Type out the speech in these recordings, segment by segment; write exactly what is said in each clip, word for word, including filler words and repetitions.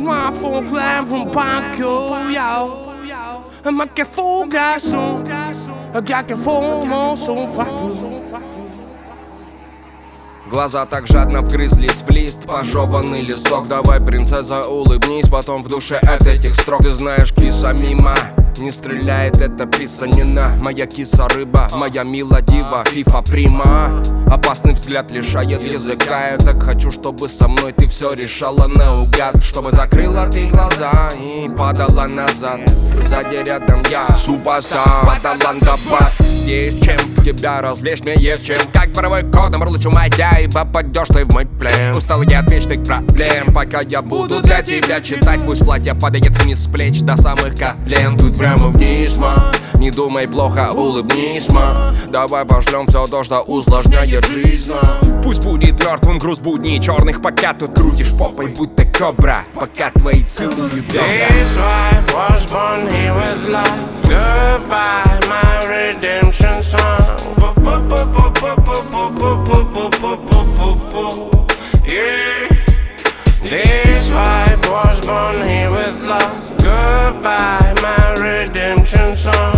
moi font clair, font pas que yo. Ma que faux garçon, un gars que faux mon son Глаза так жадно вгрызлись в лист, пожеванный лесок. Давай, принцесса, улыбнись, потом в душе от этих строк. Ты знаешь, киса мимо не стреляет, это писанина. Моя киса-рыба, моя мила дива, фифа прима. Опасный взгляд лишает языка. Я так хочу, чтобы со мной ты все решала наугад. Чтобы закрыла ты глаза и падала назад. Сзади рядом я, супостар, Аталантабад. Есть чем тебя развлечь, мне есть чем. Как боровой кодом рулычу моя, и попадешь ты в мой плен. Устал я от вечных проблем, пока я буду для тебя читать. Пусть платье падает вниз с плеч до самых колен. Тут прямо вниз, ма, не думай плохо, улыбнись, ма. Давай пошлем все то, что усложняет жизнь, ма. Пусть будет мертвым груз будней черных, пока тут крутишь попой, будто кобра, пока твои целую бедра. This life was born here with love. Goodbye, my redemption song. Yeah. This vibe was born here with love. Goodbye, my redemption song.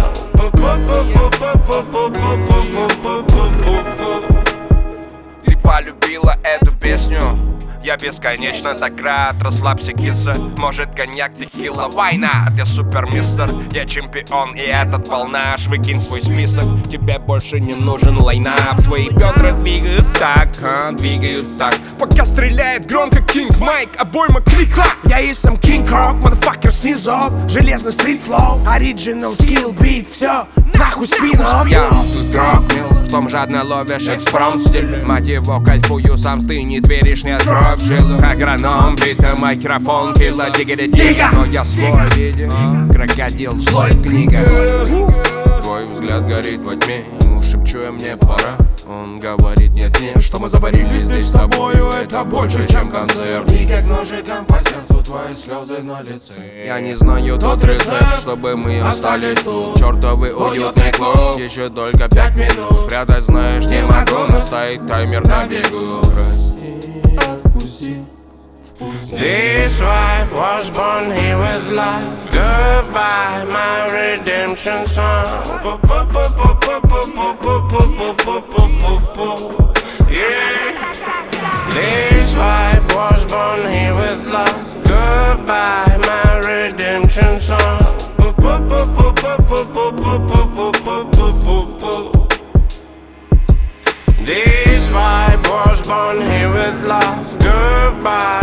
Ты полюбила эту песню, я бесконечно так рад. Расслабься, киса, может коньяк, текила, война. Я супермистер, я чемпион, и этот волнаж. Выкинь свой список, тебе больше не нужен лайнап. Твои бедра двигают в такт, а, двигают в такт. Пока стреляет громко Кинг Майк, обойма клик-клак. Я и сам King Krok, motherfucker снизу. Железный стрит-флоу, original skill beat. Все, нахуй спину. Я тут рок-мил, в том жадно ловишь экспромт-стиль. Мать его, кайфую, сам стынет, веришь, не открой в жилу. Агроном, бита, микрофон, килла, дигери, дига. Но я свой видишь, крокодил, злой в книгах. Твой взгляд горит во тьме, ему шепчу я, мне пора. Он говорит, нет, нет, что мы заварили здесь с тобою, это больше, чем концерт. И как ножиком по сердцу твои слезы на лице. Я не знаю тот рецепт, чтобы мы остались тут. Чертовый уютный клуб, еще только пять минут. Спрятать знаешь не могу, но стоит таймер на бегу. Прости, отпусти. This vibe was born here with love. Goodbye, my redemption song. Yeah. This vibe was born here with love. Goodbye, my redemption song. This vibe was born here with love. Goodbye.